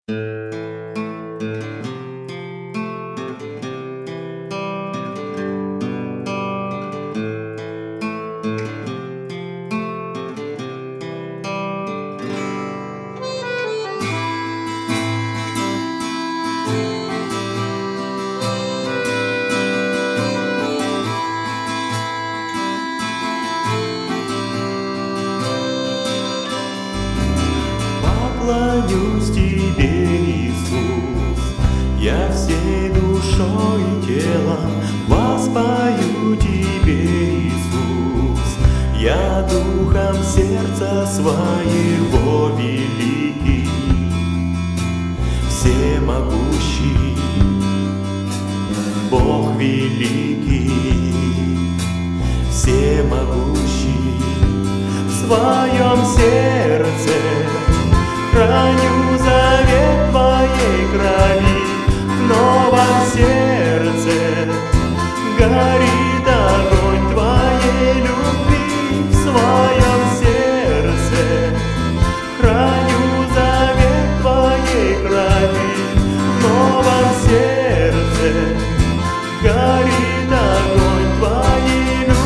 Поклонюсь Тебе, Иисус, я всей душой и телом воспою Тебе, Иисус, я духом сердца своего великий, всемогущий, Бог великий, всемогущий, в своем сердце храню завет Твоей крови, в новом сердце горит огонь Твоей любви, в своем сердце храню завет Твоей крови, в новом сердце горит огонь Твоей любви.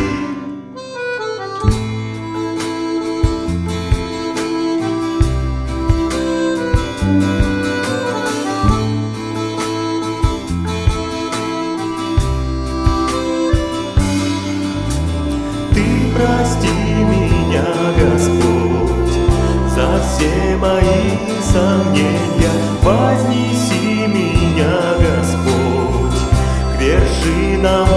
Прости меня, Господь, за все мои сомнения. Вознеси меня, Господь, к вершинам